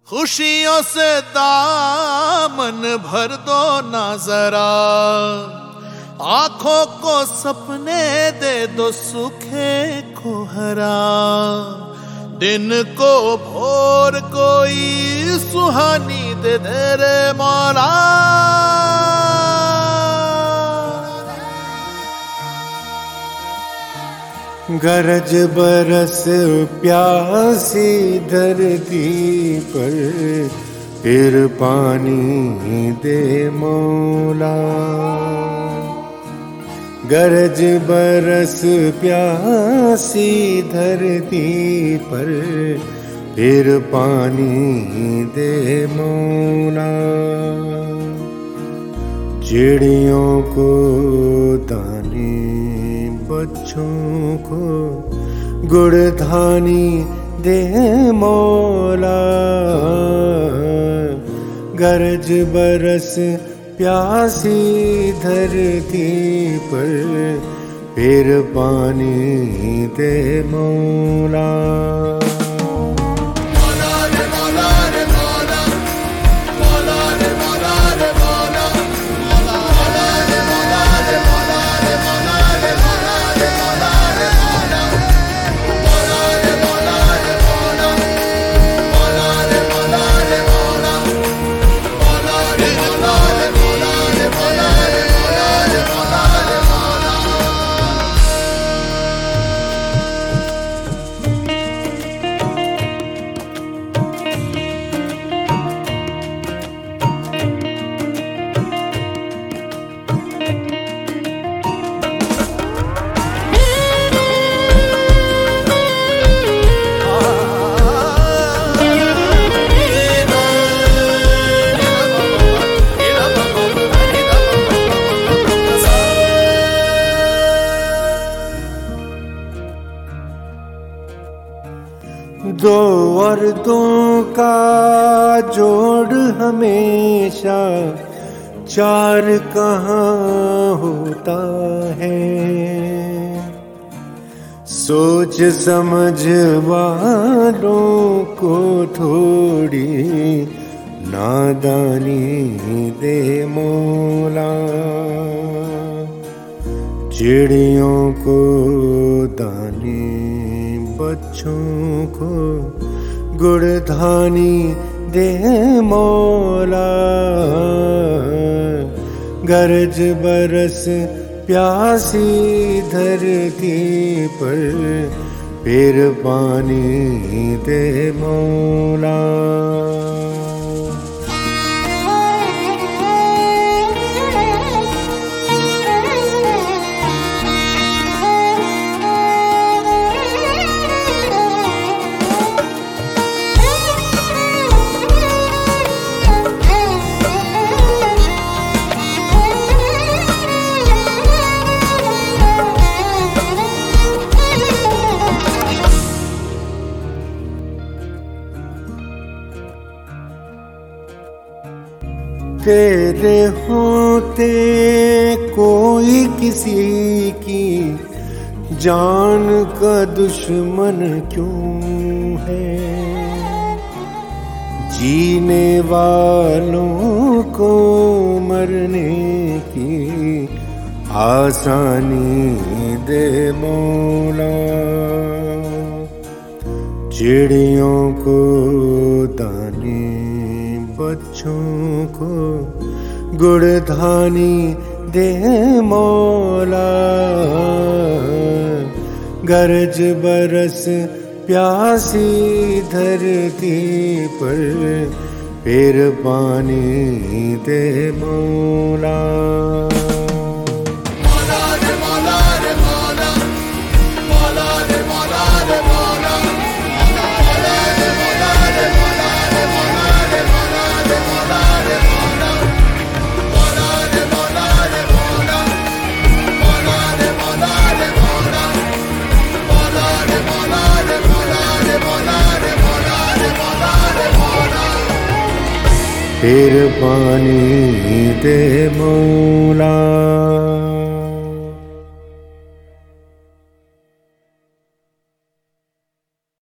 खुशियों से दामन भर दो ना जरा, आंखों को सपने दे दो सूखे को हरा। दिन को भोर कोई सुहानी दे दे रे मौला। गरज बरस प्यासी धरती पर, फिर पानी दे मौला। गरज बरस प्यासी धरती पर, फिर पानी दे मौला। चिड़ियों को दाने, बच्चों को गुड़धानी दे मौला। गरज बरस प्यासी धरती पर, फिर पानी दे मौला। दो औरतों का जोड़ हमेशा चार कहाँ होता है। सोच समझ वालों को थोड़ी नादानी दे मौला। चिड़ियों को दाने, बच्चों को गुड़धानी दे मौला। गरज बरस प्यासी धरती पर, फिर पानी दे मौला। तेरे होते कोई किसी की जान का दुश्मन क्यों है। जीने वालों को मरने की आसानी दे मौला। चिड़ियों को दाने, बच्चों को गुड़धानी दे मौला। गरज बरस प्यासी धरती पर, फिर पानी दे मौला। फिर पानी दे मौला।